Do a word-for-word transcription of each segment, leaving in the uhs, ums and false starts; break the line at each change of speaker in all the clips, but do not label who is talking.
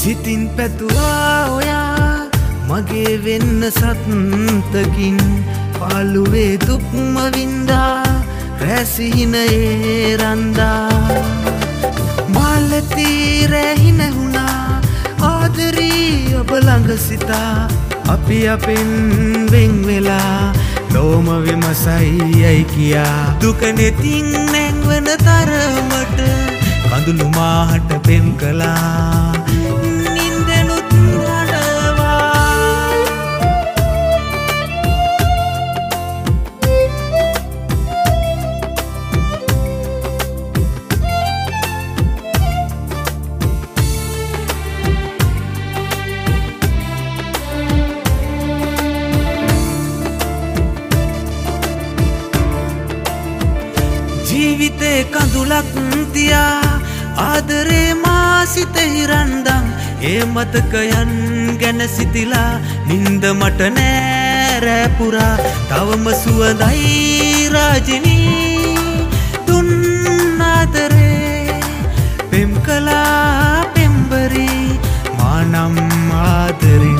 සිතින් පැතුවා ඔයා මගේ වෙන්න සත්තකින් පාළුවේ දුක්ම වින්දා රැසිහිනයේ රන්දා මාලති රැහින වුණා ආදරී ඔබ ළඟ සිතා අපි අපෙන් වෙන් වෙලා ලෝම විමසයි යයි කියා දුක නෙතින් නැංවන තරමට කඳුළු මාහට පෙම් කළා නින්දනුත් හඬවා ජීවිතේ කඳුලක් තියා ආදරේ මා සිතෙහි රන්දම් ඒ මතකයන් ගැන සිතිලා නින්ද මට නෑ රෑ පුරා තවම සුවඳයි රාජිනී දුන් ආදරේ පෙම් කළා පෙම්බරි මා නම් ආදරින්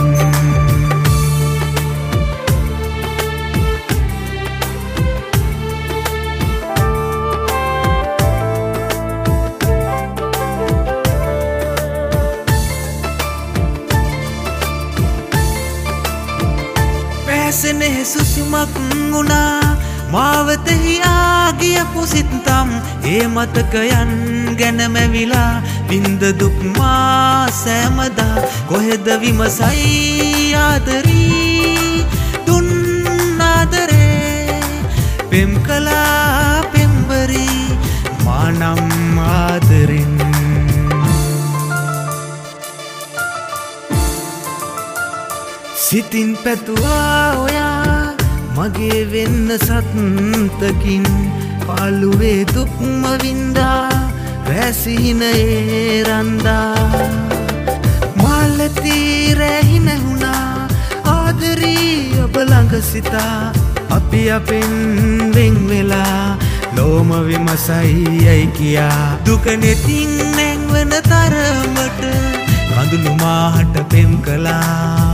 සෙනෙහ සුසුමක් වුණා මාවතෙහි ආගිය පුසිත්තම් ඒ මතකයන් ගැන මැවිලා වින්ද දුක් මා සෑමදා කොහෙද විමසයි ආදරී දුන් ආදරේ පෙම් කළා පෙම්බරි මා නම් ආදරින් සිතින් පැතුවා ඔයා මගේ වෙන්න සත්තකින් පාළුවේ දුක්ම වින්දා රැසිහිනයේ රන්දා මාලති රැහින වුණා ආදරී ඔබ ළඟ සිතා අපි අපෙන් වෙන් වෙලා ලෝම විමසයි යයි කියා දුක නෙතින් නැංවන තරමට කඳුළු මාහට පෙම් කළා